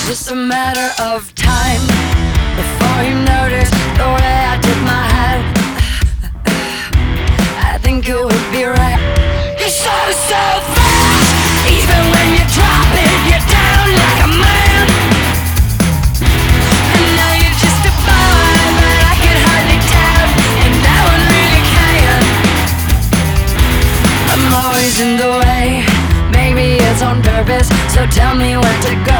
just a matter of time before you notice the way I dip my head. I think it would be right. You're so fast, even when you drop it, you're down like a man. And now you're just a boy, but I can hardly tell, and that one really can. I'm always in the way, maybe it's on purpose, so tell me where to go.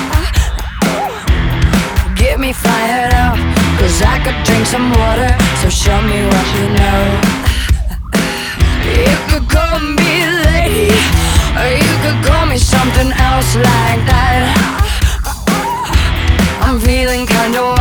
Get me fired up, 'cause I could drink some water, so show me what you know. You could call me lady, or you could call me something else like that. I'm feeling kinda